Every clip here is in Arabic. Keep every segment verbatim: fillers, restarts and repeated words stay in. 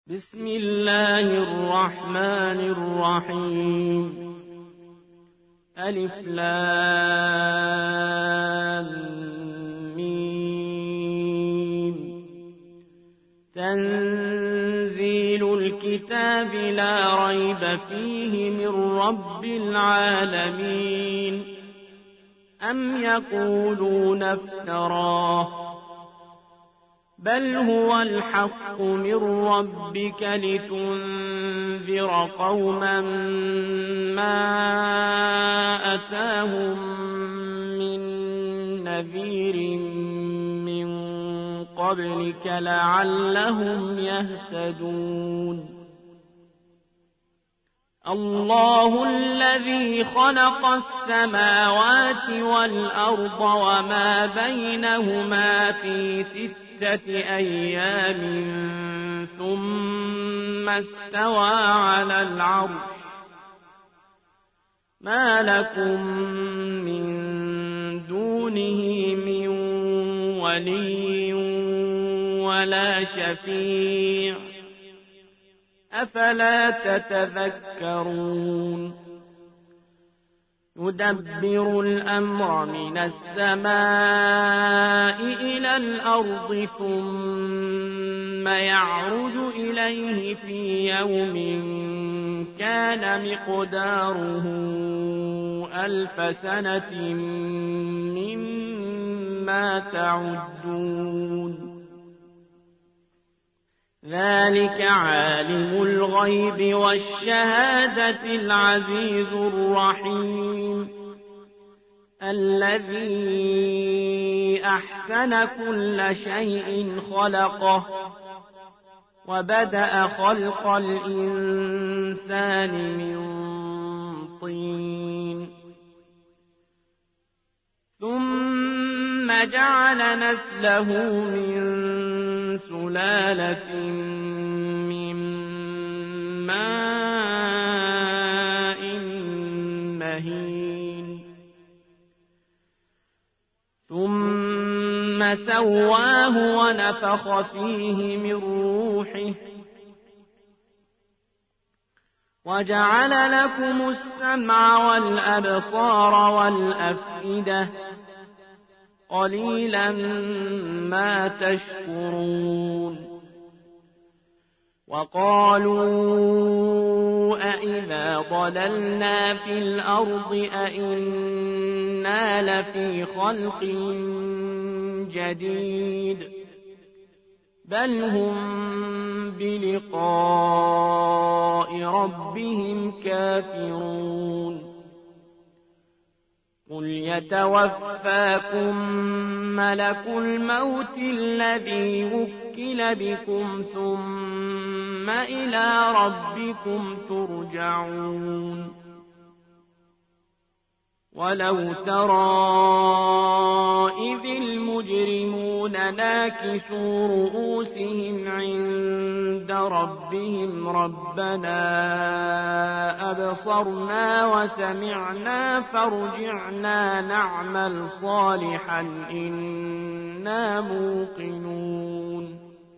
بسم الله الرحمن الرحيم. ألف لام ميم. تنزيل الكتاب لا ريب فيه من رب العالمين. أم يقولون افتراه بل هو الحق من ربك لتنذر قوما ما أتاهم من نذير من قبلك لعلهم يهتدون. الله الذي خلق السماوات والأرض وما بينهما في ستة أيام ثم استوى على العرش. ما لكم من دونه من ولي ولا شفيع أفلا تتذكرون. يدبر الأمر من السماء إلى الأرض ثم يعرج إليه في يوم كان مقداره ألف سنة مما تعدون. ذلك عالم الغيب والشهادة العزيز الرحيم الذي أحسن كل شيء خلقه وبدأ خلق الإنسان من طين ثم جعل نسله من سلالة من ماء مهين ثم سواه ونفخ فيه من روحه وجعل لكم السمع والأبصار والأفئدة قليلا ما تشكرون. وقالوا أئذا ضللنا في الأرض أئنا لفي خلق جديد بل هم بلقاء ربهم كافرون. قل يتوفاكم ملك الموت الذي وكل بكم ثم إلى ربكم ترجعون. ولو ترى إذ المجرمون ناكسوا رؤوسهم عند ربهم ربنا أبصرنا وسمعنا فارجعنا نعمل صالحا إنا موقنون.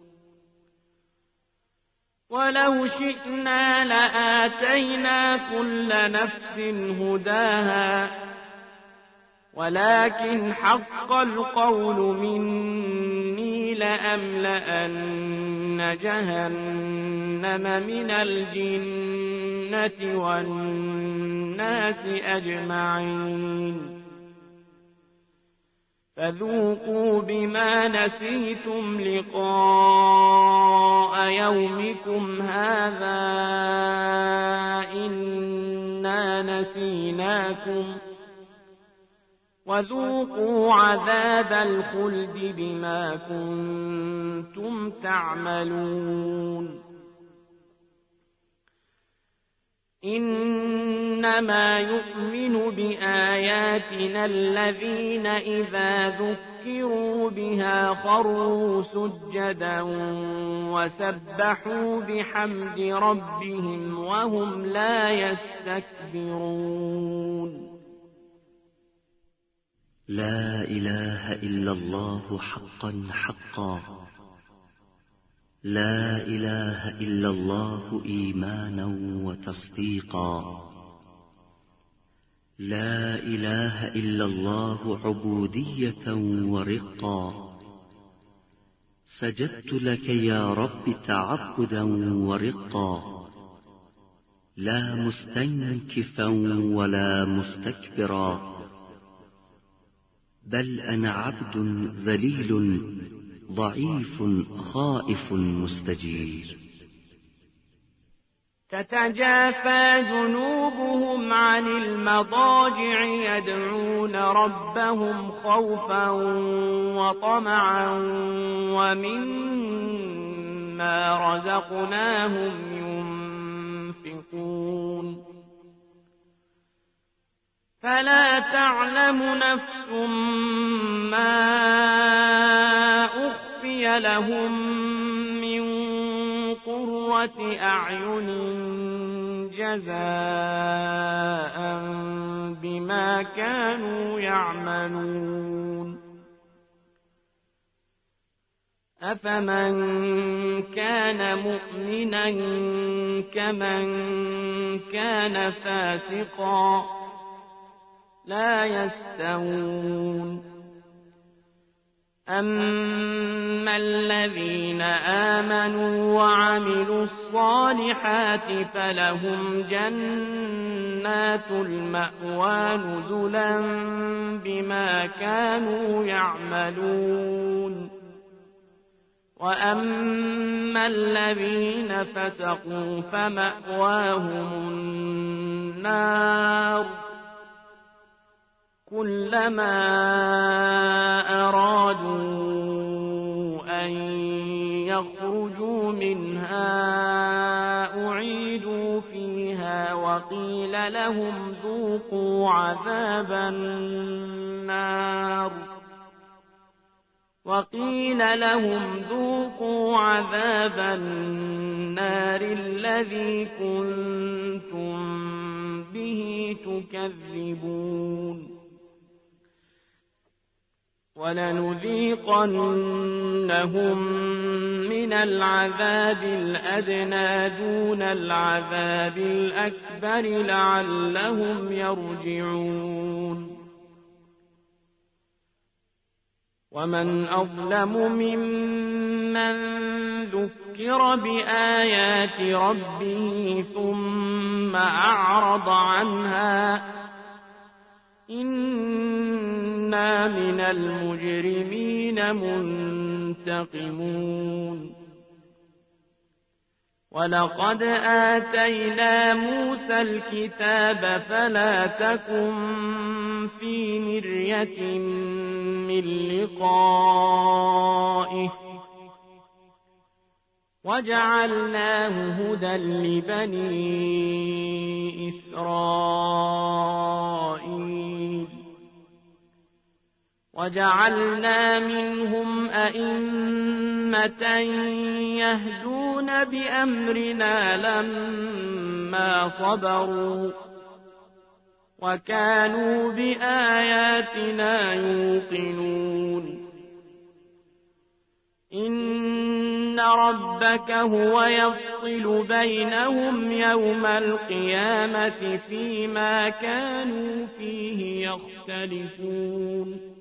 ولو شئنا لآتينا كل نفس هداها ولكن حق القول مني لأملأن جهنم من الجنة والناس أجمعين. فذوقوا بما نسيتم لقاء يومكم هذا إنا نسيناكم وذوقوا عذاب الخلد بما كنتم تعملون. إنما يؤمن بآياتنا الذين إذا ذكروا بها خروا سجدا وسبحوا بحمد ربهم وهم لا يستكبرون. لا إله إلا الله حقا حقا لا إله إلا الله إيمانا وتصديقا، لا إله إلا الله عبودية ورقا. سجدت لك يا رب تعبدا ورقا، لا مستنكفا ولا مستكبرا، بل أنا عبد ذليل ضعيف خائف مستجير. تتجافى جنوبهم عن المضاجع يدعون ربهم خوفا وطمعا ومما رزقناهم ينفقون. فلا تعلم نفس ما أخفي لهم من قرة أعين جزاء بما كانوا يعملون. أفمن كان مؤمنا كمن كان فاسقا لا يستوون. أما الذين آمنوا وعملوا الصالحات فلهم جنات المأوى نزلا بما كانوا يعملون. وأما الذين فسقوا فمأواهم النار كلما أرادوا أن يخرجوا منها أعيدوا فيها وقيل لهم ذوقوا عذاب النار وقيل لهم ذوقوا عذاب النار الذي كنتم به تكذبون. ولنذيقنهم من العذاب الأدنى دون العذاب الأكبر لعلهم يرجعون. ومن أظلم ممن ذكر بآيات ربه ثم أعرض عنها إنا من المجرمين منتقمون. ولقد آتينا موسى الكتاب فلا تكن في مرية من لقائه وجعلناه هدى لبني إسرائيل. وجعلنا منهم أئمة يهدون بأمرنا لما صبروا وكانوا بآياتنا يوقنون. إن ربك هو يفصل بينهم يوم القيامة فيما كانوا فيه يختلفون.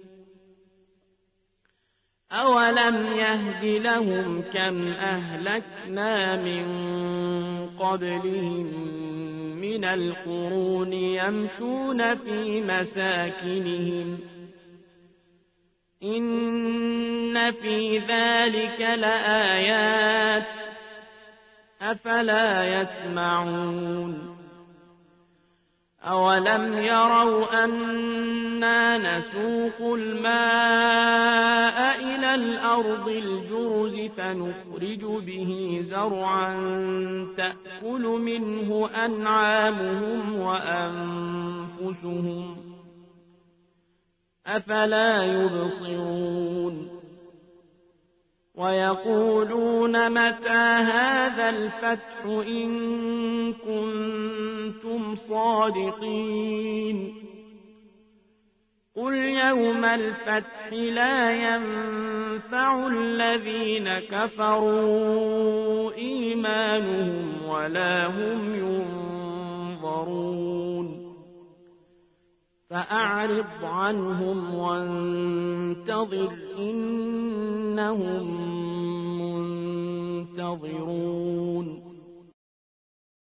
أولم يهد لهم كم أهلكنا من قبلهم من القرون يمشون في مساكنهم إن في ذلك لآيات أفلا يسمعون. أولم يروا أنا نسوق الماء إلى الأرض الجرز فنخرج به زرعا تأكل منه أنعامهم وأنفسهم أفلا يبصرون. ويقولون متى هذا الفتح إن كنتم صادقين. قل يوم الفتح لا ينفع الذين كفروا إيمانهم ولا هم ينظرون فأعرض عنهم وانتظر إنهم منتظرون